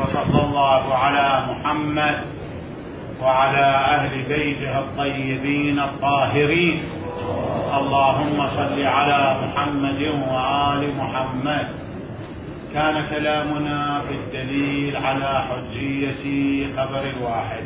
وصلى الله على محمد وعلى أهل بيته الطيبين الطاهرين. اللهم صل على محمد وآل محمد. كان كلامنا في الدليل على حجية خبر الواحد،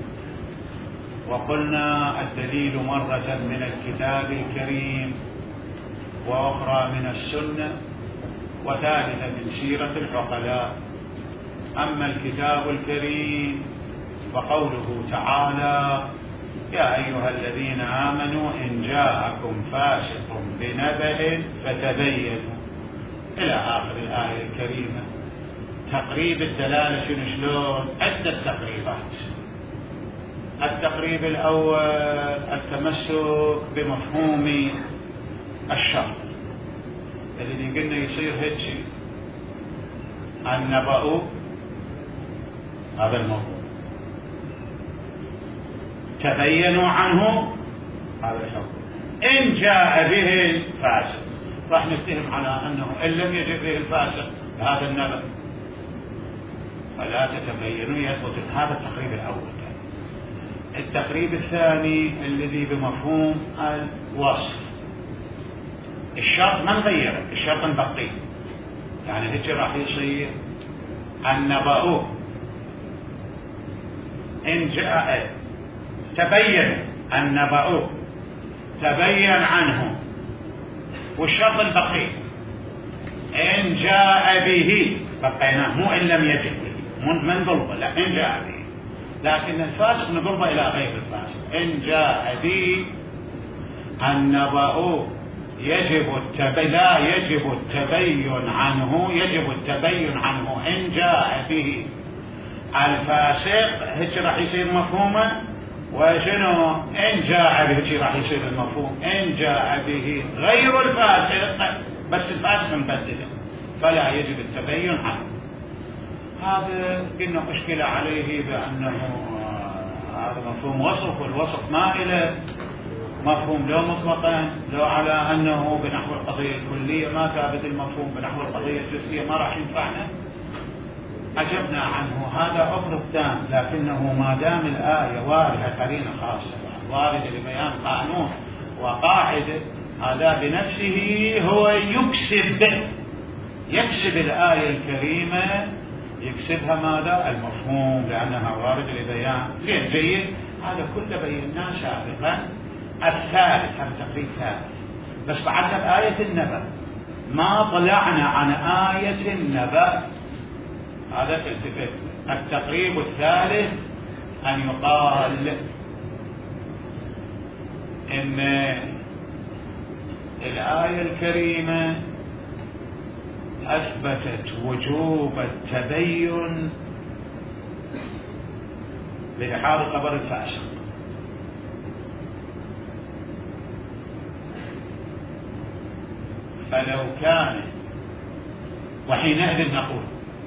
وقلنا الدليل مرة من الكتاب الكريم، وأخرى من السنة، وثالثة من سيرة العقلاء. أما الكتاب الكريم فقوله تعالى: يا أيها الذين آمنوا إن جاءكم فاسق بنبأ فتبينوا، إلى آخر الآية الكريمة. تقريب الدلالة شلون؟ عدة تقريبات. التقريب الأول التمسك بمفهوم الشرط الذي قلنا يصير هيك: النبأ هذا الموضوع، تبينوا عنه هذا الحكم، إن جاء به الفاسق راح نتهم على أنه إن لم يجب به الفاسق هذا النبأ فلا تتبينوا يثبت. هذا التقريب الأول. التقريب الثاني الذي بمفهوم الوصف، الشرط ما نغيره، الشرط نبقيه. يعني هيك راح يصير: النبأ إن جاء تبين، النبأ تبين عنه، والشرط البقي إن جاء به بقيناه، مو إن لم يجب به، من ضربه، لا إن جاء به. لكن الفاسق نضربه إلى غير الفاسق. إن جاء به النبأ لا يجب التبين عنه، يجب التبين عنه إن جاء به الفاسق. هيك راح يصير مفهوما. وشنو إن جاء به؟ هيك راح يصير المفهوم إن جاء به غير الفاسق، بس الفاسق مبدله، فلا يجب التبين عنه. هذا قلنا أشكل عليه بأنه هذا مفهوم وصف، والوصف ما إلى مفهوم لو مطلقا لو على أنه بنحو القضية الكلية ما ثابت المفهوم، بنحو القضية الجزئية ما راح ينفعنا، أجبنا عنه. هذا أمر الثاني. لكنه ما دام الآية واردة قرينة خاصة واردة لبيان قانون وقاعدة، هذا بنفسه هو يكسب الآية الكريمة، يكسبها ماذا؟ المفهوم، لأنها واردة لبيان. جيد. هذا كله بيناه سابقا. الثالث، هذا تقريب ثالث، بس بعدها بآية النبأ، ما طلعنا عن آية النبأ. هذا تلتفت. التقريب الثالث أن يقال إن الآية الكريمة أثبتت وجوب التبين بإحاطة خبر الفاسق، فلو كان، وحينئذ نقول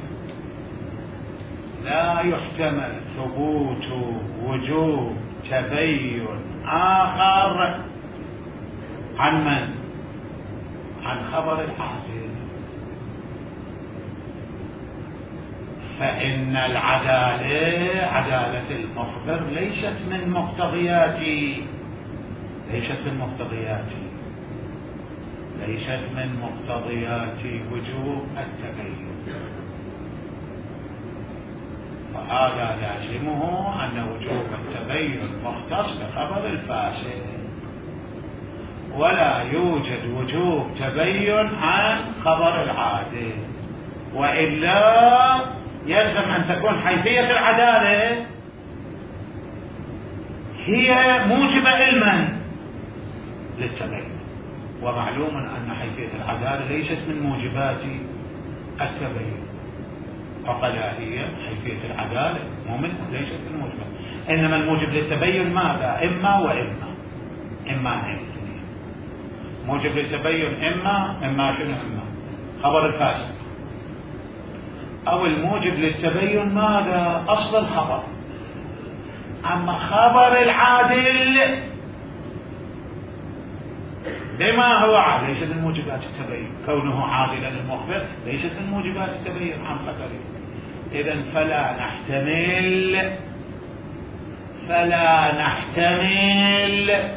لا يحتمل ثبوت وجوب تبين آخر عن من؟ عن خبر العادل، فإن العدالة، عدالة المخبر، ليست من مقتضيات وجوب التبين. فهذا لازمه أن وجوب التبين مختص بخبر الفاسق، ولا يوجد وجوب تبين عن خبر العادل، وإلا يلزم أن تكون حيثية العدالة هي موجبة علما للتبين. ومعلوم أن حيثية العدالة ليست من موجبات التبين، عقلائية. حيثية العدالة ليست من موجبات، إنما الموجب للتبين ماذا؟ إما وإما، إما موجب للتبين إما شنو؟ إما خبر الفاسق، أو الموجب للتبين ماذا؟ أصل الخبر. أما خبر العادل بما هو عادل ليست من موجبات التبين، كونه عادلا المخبر ليست من موجبات التبين عن خبره. إذن فلا نحتمل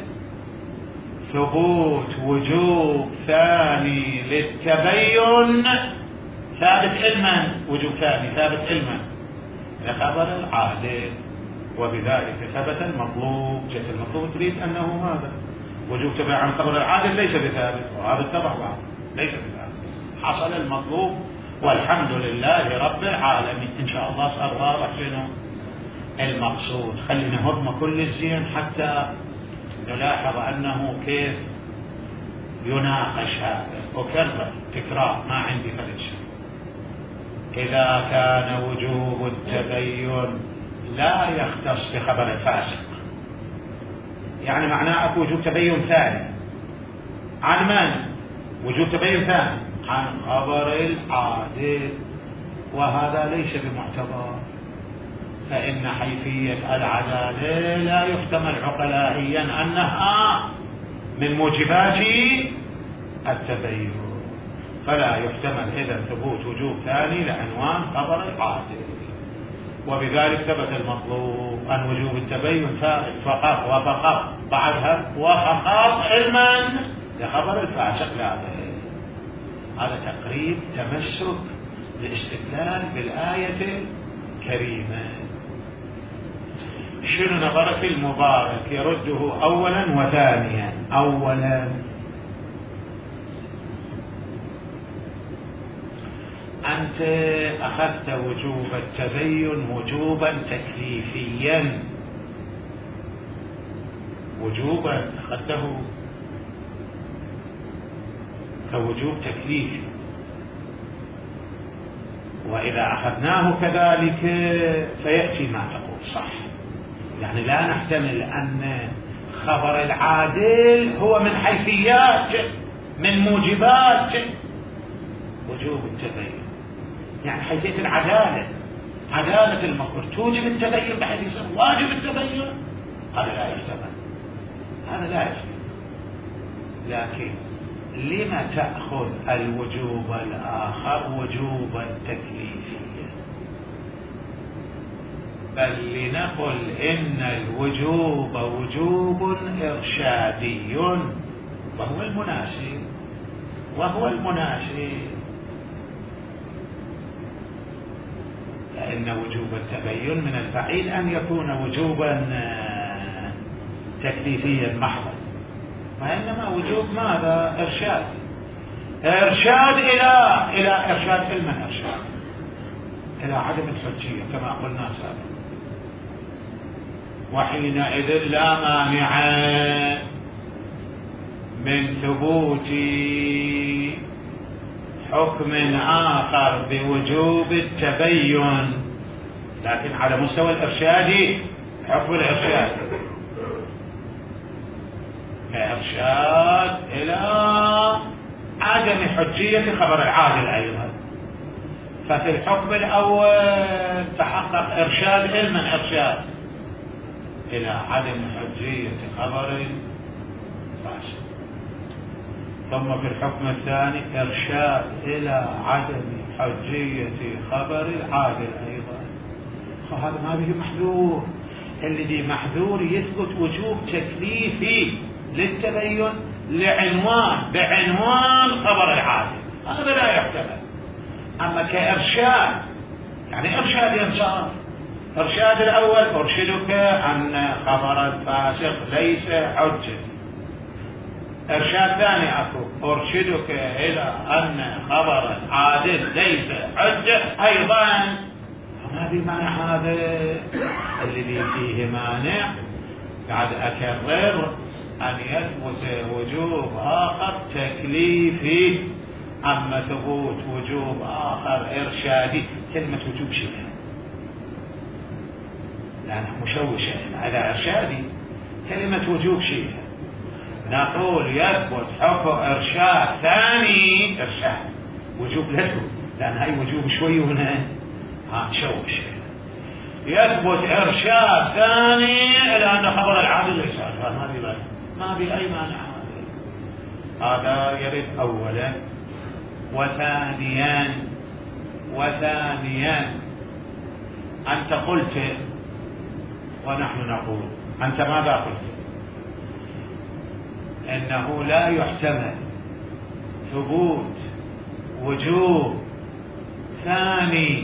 ثبوت وجوب ثاني للتبين ثابت علما، وجوب ثاني ثابت علما لخبر العادل، وبذلك ثبت المطلوب. جت المطلوب تريد أنه هذا وجوب تبع عن خبر العادل ليس بثابت، وهذا اتبع ليس بثابت. حصل المطلوب والحمد لله رب العالمين. إن شاء الله صار واضح شنو المقصود. خلينا هضم كل الزين حتى نلاحظ أنه كيف يناقش هذا. وكرر تكرار ما عندي فرق شيء. إذا كان وجوب التبين لا يختص بخبر الفاسق، يعني معناه أكو وجوب تبين ثاني عن من؟ وجوب تبين ثاني عن خبر العادل، وهذا ليس بمعتبر، فإن حيثية العدالة لا يحتمل عقلائيا أنها من موجبات التبين، فلا يحتمل إذن ثبوت وجوب ثاني لعنوان خبر العادل. وبذلك ثبت المطلوب أن وجوب التبين ثابت فقط وفقط بعدها وفقط علما لخبر الفاسق لا غير. هذا تقريب تمسك الاستدلال بالآية الكريمة. شنو نظرك المبارك يرده أولا وثانيا؟ أولا أنت أخذت وجوب التبين وجوبا تكليفيا، وجوبا أخذته كوجوب تكليفي، وإذا أخذناه كذلك فيأتي ما تقول صح. يعني لا نحتمل أن خبر العادل هو من حيثيات من موجبات وجوب التبين، يعني حيثية العدالة، عدالة المخبر توجب التبين بحيث يصير واجب التبين، هذا لا يحتمل، هذا لا يحتمل. لكن لما تأخذ الوجوب الآخر وجوبا تكليفيا؟ بل لنقل إن الوجوب وجوب إرشادي وهو المناسب، فإن وجوب التبين من البعيد أن يكون وجوبا تكليفيا محضا، وإنما وجوب ماذا؟ إرشاد إلى إرشاد علما، إرشاد إلى عدم الحجية كما قلنا سابقا. وحينئذ لا مانع من ثبوت حكم آخر بوجوب التبين، لكن على مستوى الإرشاد، حكم الإرشاد كإرشاد إلى عدم حجية خبر العادل أيضا. ففي الحكم الأول تحقق إرشاد علما، إرشاد إلى عدم حجية خبر الفاسق، ثم في الحكم الثاني إرشاد إلى عدم حجية خبر العادل أيضا. فهذا ما به محذور، الذي محذور يثبت وجوب تكليفي للتبين بعنوان خبر العادل، هذا لا يحتمل. أما كإرشاد، يعني إرشاد إنصاف، إرشاد الأول أرشدك أن خبر الفاسق ليس حجة، إرشاد ثاني أكو أرشدك إلى أن خبر العادل ليس حجة أيضا. ما في مانع هذا، الذي فيه مانع قاعد أكرر أن يثبت وجوب آخر تكليفي، أما ثبوت وجوب آخر إرشادي. كلمة وجوب شبه لأنها مشوشة على إرشادي، كلمة وجوب شبه. نقول يثبت حكم إرشاد ثاني، إرشاد وجوب له، لأن هاي وجوب شوي هنا تشوش. يثبت إرشاد ثاني إلى أن خبر العادل ليس حجة، ما في أي مانع. هذا يرد أولا. وثانيا أنت قلت ونحن نقول. أنت ماذا قلت؟ إنه لا يحتمل ثبوت وجوب ثاني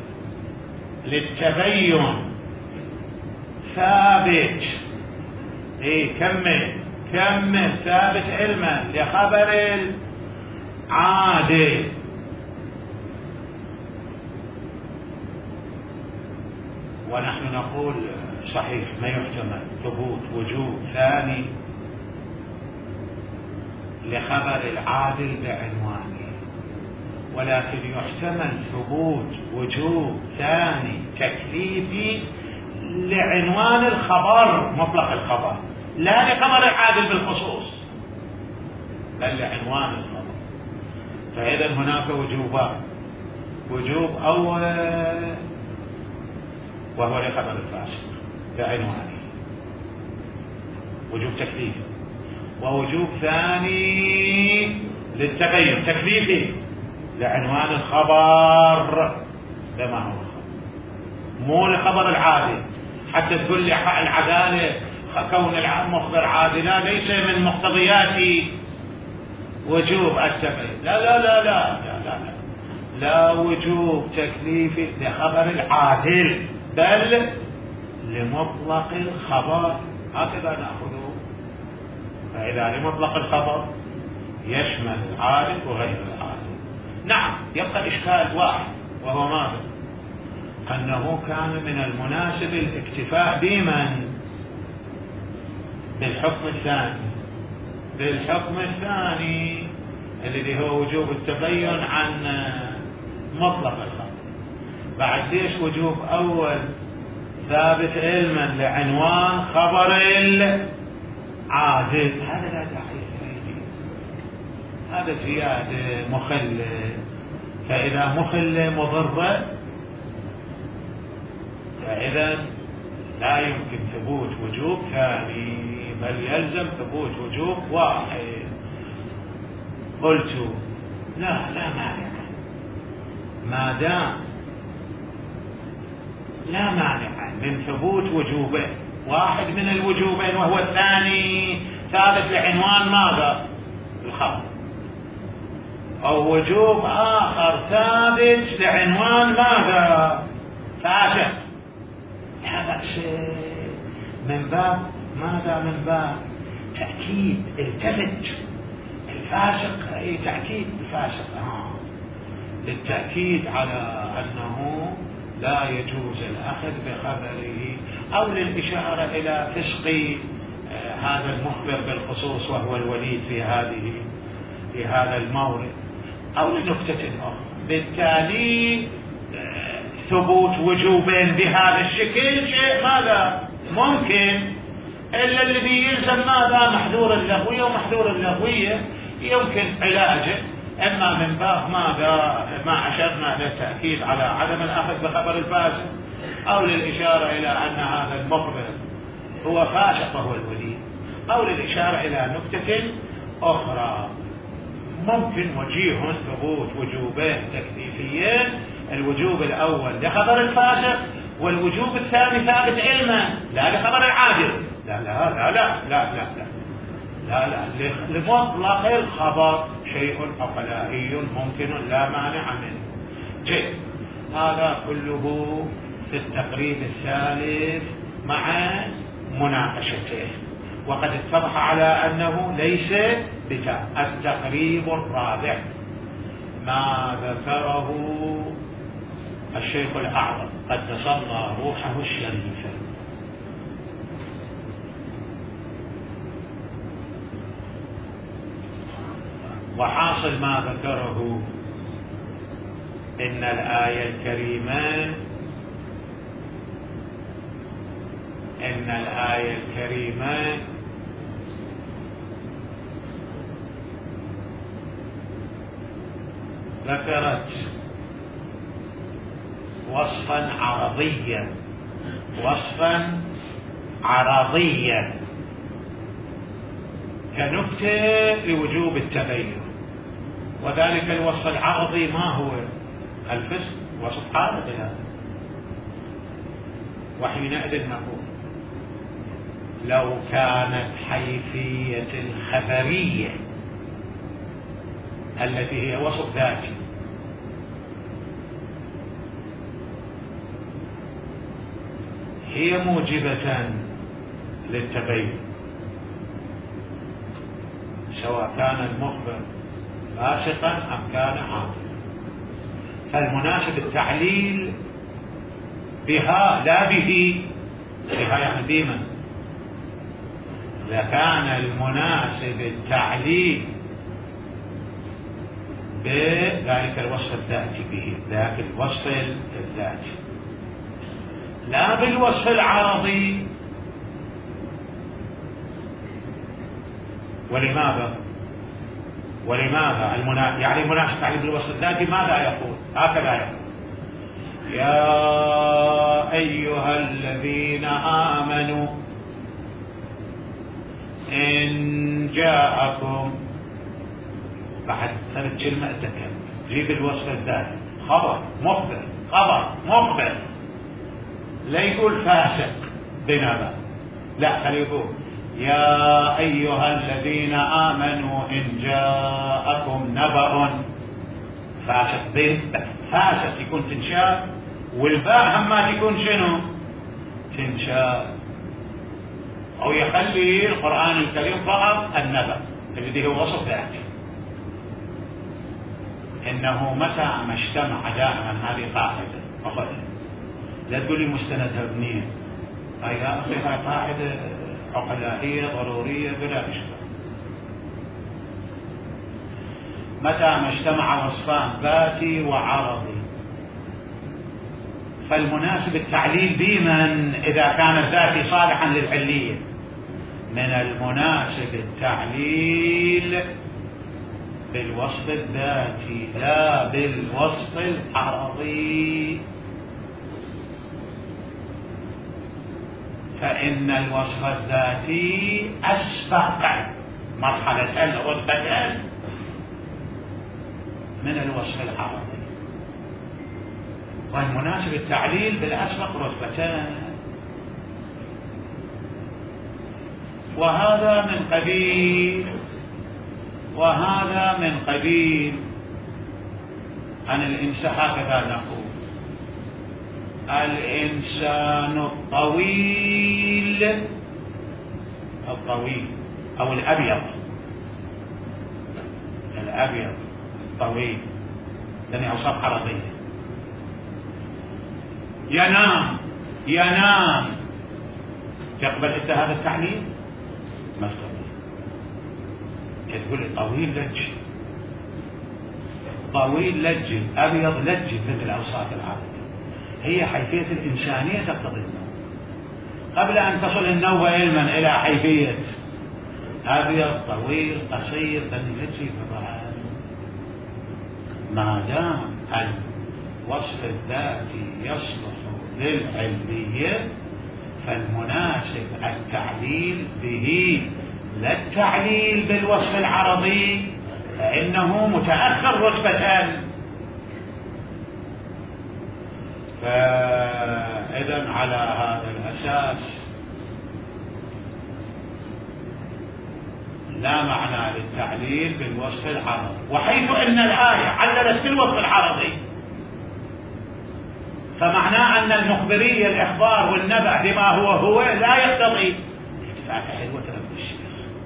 للتبين ثابت. كمل ثابت علما لخبر العادل. ونحن نقول صحيح ما يحتمل ثبوت وجوب ثاني لخبر العادل بعنوانه، ولكن يحتمل ثبوت وجوب ثاني تكليفي لعنوان الخبر مطلق الخبر، لا لخبر العادل بالخصوص بل لعنوان الخبر. فإذا هناك وجوبان: وجوب أول وهو لخبر الفاسق بعنوانه وجوب تكليفي، ووجوب ثاني للتبين تكليفي لعنوان الخبر بما هو الخبر، مو لخبر العادل. حتى تقول لي العدالة كون العام مخبر عادلة ليس من مقتضيات وجوب التبين. لا لا لا لا لا لا, لا. لا وجوب تكليفي لخبر العادل بل لمطلق الخبر، هكذا نأخذه. فإذا لمطلق الخبر يشمل العادل وغير العادل. نعم، يبقى إشكال واحد وهو ماذا؟ أنه كان من المناسب الاكتفاء بمن؟ بالحكم الثاني الذي هو وجوب التبين عن مطلق الخبر. بعد ليش وجوب أول ثابت علما لعنوان خبر العادل؟ هذا لا داعي إليه، هذا زيادة مخلة. فإذا مخلة مضرة فإذا لا يمكن ثبوت وجوب ثاني بل يلزم ثبوت وجوب واحد. قلت لا مانع، ما دام لا مانع من ثبوت وجوبين، واحد من الوجوبين وهو الثاني ثابت لعنوان ماذا؟ الخبر، أو وجوب آخر ثابت لعنوان ماذا؟ فاسق. لا بأس، من باب ماذا؟ من باب تأكيد التفت الفاسق، أي تأكيد الفاسق للتأكيد على أنه لا يجوز الأخذ بخبره، أو للإشارة إلى فسق هذا المخبر بالخصوص وهو الوليد في هذا المورد، أو لنكتة أخرى. بالتالي ثبوت وجوبين بهذا الشكل شيء ماذا؟ ممكن، إلا الذي يلزم ماذا؟ محذور اللغوية، ومحذور اللغوية يمكن علاجه إما من باب ماذا؟ ما أشرنا للتأكيد على عدم الأخذ بخبر الفاسق، أو للإشارة إلى أن هذا المخبر هو فاسق وهو الولي، أو للإشارة إلى نكتة أخرى. ممكن وجيه ثبوت وجوبين تكليفيين: الوجوب الأول لخبر الفاسق، والوجوب الثاني ثابت علما لا لخبر العادل. لا لا لا لا لا لا لا لا لا لمطلق الخبر شيء عقلائي ممكن لا مانع منه. جيد، هذا كله في التقريب الثالث مع مناقشته، وقد اتضح على أنه ليس بتاء. التقريب الرابع ما ذكره الشيخ الأعظم قدس الله روحه الشريفة، وحاصل ما ذكره إن الآية الكريمة ذكرت وصفا عرضيا كنكتة لوجوب التبين، وذلك الوصف العرضي ما هو؟ الفسق، وصف عارض هذا. وحينئذ نقول لو كانت حيثية الخبرية التي هي وصف ذاتي هي موجبة للتبين، سواء كان المخبر فاسقا أم كان عاقلا، فالمناسب التعليل بها لا به، بها يعني بمن. إذا كان المناسب التعليل بذلك الوصف الذاتي به، ذاك الوصف الذاتي، لا بالوصف العرضي. ولماذا يعني المناسب تعليل بالوصف الذاتي ماذا يقول؟ هكذا يقول: يا أيها الذين آمنوا إن جاءكم، بعد ثلاث كلمة تكلم، جيب الوصف الذاتي، خبر مخبر، لا يقول فاسق بنبأ، لا، خليه يقول يا أيها الذين آمنوا إن جاءكم نبأ فاسق يكون تنشاء، والباء هما تكون شنو؟ تنشاء. أو يخلي القرآن الكريم فقط النبأ الذي هو وصف ذاتي، إنه متى ما اجتمع دائما، هذه قاعدة أخذها، لا تقول لي مستندها ابنية، يا أخي هاي قاعدة عقلائية ضرورية بلا إشكال. متى ما اجتمع وصفان ذاتي وعرضي، فالمناسب التعليل بمن إذا كان الذاتي صالحا للعلية؟ من المناسب التعليل بالوصف الذاتي لا بالوصف العرضي، فإن الوصف الذاتي أسبق مرحلة رتبة من الوصف العرضي، والمناسب التعليل بالأسبق رتبتان. وهذا من قبيل عن الإنسان، هكذا نقول الإنسان الطويل أو الأبيض الطويل، لأنه أوصاف عرضية. ينام تقبل أنت هذا التعليل؟ ما تقبل. تقول طويل لجل، أبيض لجل، مثل الأوصاف العرضية. هي حيثية الإنسانية تقتضي النوم، قبل أن تصل النوم علما إلى حيثية أبيض طويل قصير بني لجل. ما دام الوصف الذاتي يصلح للعلمية فالمناسب التعليل به لا التعليل بالوصف العرضي، فإنه متأخر رتبة. فإذا على هذا الأساس لا معنى للتعليل بالوصف العرضي، وحيث أن الآية عللت بالوصف العرضي فمعناه أن المخبرية الإخبار والنبأ بما هو لا يقتضي التفاتة حلوة رب الشيخ،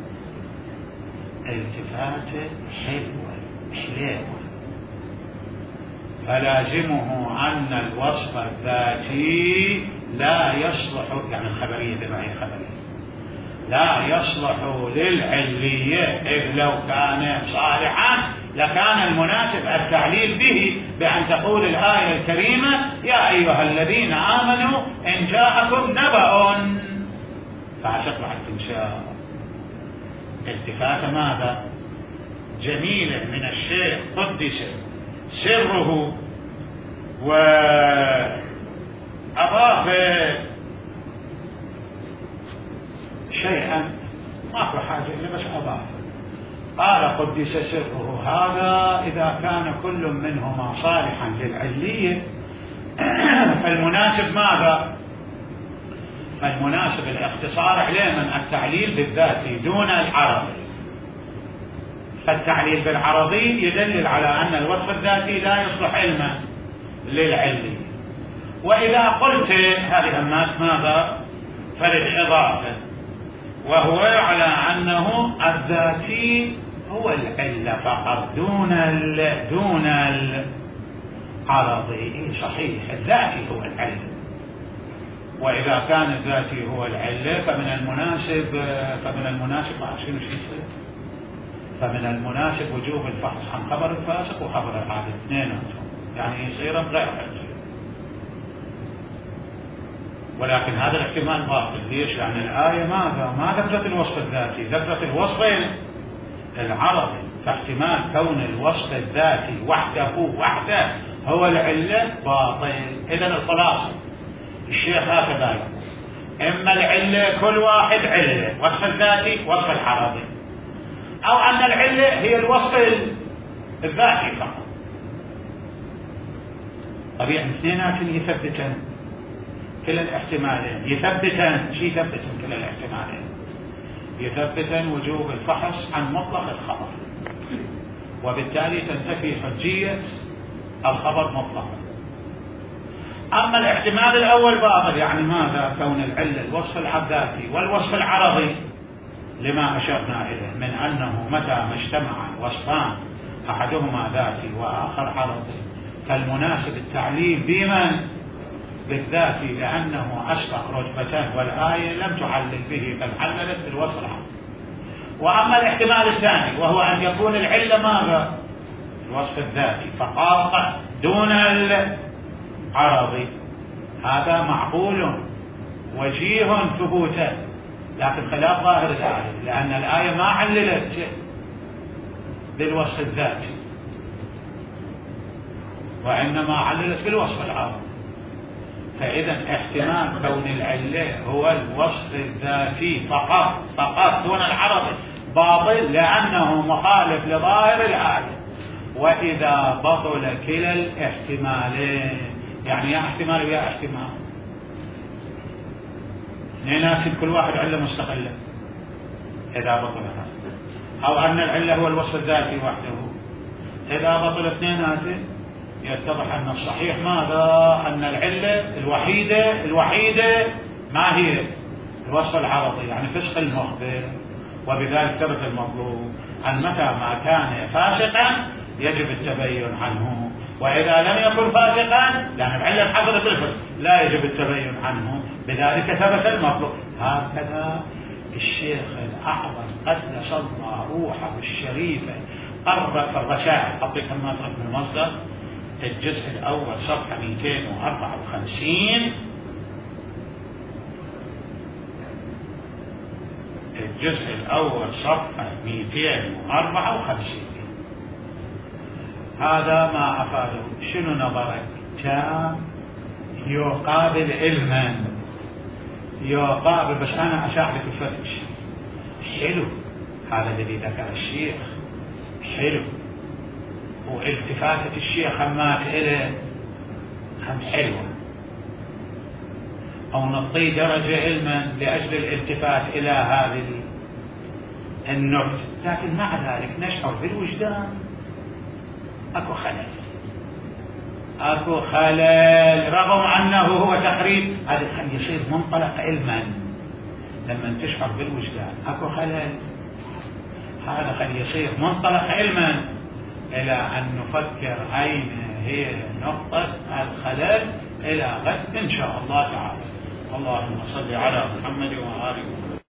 التفاتة حلوة، فلازمه أن الوصف الذاتي لا يصلح، يعني الخبرية بما هي خبرية، لا يصلح للعلية، إذ لو كان صالحا لكان المناسب التعليل به بأن تقول الآية الكريمة يا أيها الذين آمنوا إن جاءكم نبأ، فعشق التنشاء التفات ماذا؟ جميلة من الشيء قدس سره وأضاف شيئا ما في حاجة إلا بس أضاف، قال قدس سره. هذا إذا كان كل منهما صالحا للعلية فالمناسب ماذا؟ فالمناسب الاختصار عليه من التعليل بالذاتي دون العرضي. فالتعليل بالعرضي يدلل على أن الوصف الذاتي لا يصلح علما للعلي. وإذا قلت هذه أمات ماذا؟ فللإضافة، وهو على أنه الذاتي هو العلة فقط دون العرضي. صحيح الذاتي هو العلة، وإذا كان الذاتي هو العلة فمن المناسب شنو يصير؟ فمن المناسب وجوب الفحص عن خبر الفاسق وخبر العادل اثنيناتهم، يعني يصير غير حجة. ولكن هذا الاحتمال باطل. ليش؟ لأن الآية ما ذكرت الوصف الذاتي، ذكرت الوصف العرضي. فاحتمال كون الوصف الذاتي وحده هو العلة باطل. إذن الخلاصة الشيخ هكذا يقول: إما العلة كل واحد علة، وصف الذاتي وصف العرضي، أو أن العلة هي الوصف الذاتي فقط. طبيعي اثنيناتهم يثبتن كلا الاحتمالين، يثبتن كلا الاحتمالين، يثبتن وجوب الفحص عن مطلق الخبر، وبالتالي تنتفي حجية الخبر مطلقا. أما الاحتمال الأول باطل، يعني ماذا؟ كون العلة الوصف الذاتي والوصف العرضي، لما أشرنا إليه من أنه متى ما اجتمع وصفان أحدهما ذاتي وآخر عرضي فالمناسب التعليل بمن؟ بالذاتي، لأنه أسبق رتبتان والآية لم تعلل به بل عللت بالوصف العرضي. وأما الاحتمال الثاني وهو أن يكون العلة ماذا؟ الوصف الذاتي فقط دون العرضي، هذا معقول وجيه ثبوته، لكن خلاف ظاهر الآية، لأن الآية ما عللت بالوصف الذاتي وإنما عللت بالوصف العرضي. فإذا احتمال كون العلة هو الوصف الذاتي فقط دون العرضي باطل، لأنه مخالف لظاهر الآية. وإذا بطل كلا الاحتمالين، يعني يا احتمال ويا احتمال، اثنيناتهم كل واحد علة مستقلة، إذا بطل هذا، أو أن العلة هو الوصف الذاتي وحده، إذا بطل اثنيناتهم يتضح أن الصحيح ماذا؟ أن العلة الوحيدة ما هي؟ الوصف العرضي، يعني فسق المخبر. وبذلك ثبت المطلوب أن متى ما كان فاسقا يجب التبين عنه، وإذا لم يكن فاسقا لأن العلة الحاضرة بالفسق لا يجب التبين عنه، بذلك ثبت المطلوب. هكذا الشيخ الأعظم قدس الله روحه الشريفة قرر في الرسائل، أعطيكم المطلب من المصدر، الجزء الأول صفحة 254، الجزء الأول صفحة 254. هذا ما أفاده. شنو نظرك؟ تام يقابل علما، يقابل، بس أنا أساعدك الفتش. حلو هذا الذي ذكر الشيخ، حلو، والتفاتة الشيخ همات إليه هم حلوة، أو نعطي درجة علما لأجل الالتفات إلى هذه النكتة، لكن مع ذلك نشعر بالوجدان أكو خلل رغم أنه هو تقريب. هذا خلي يصير منطلق علما لما تشعر بالوجدان أكو خلل، هذا خلي يصير منطلق علما إلى أن نفكر أين هي نقطة الخلل إلى غد إن شاء الله تعالى. اللهم صل على محمد وآله.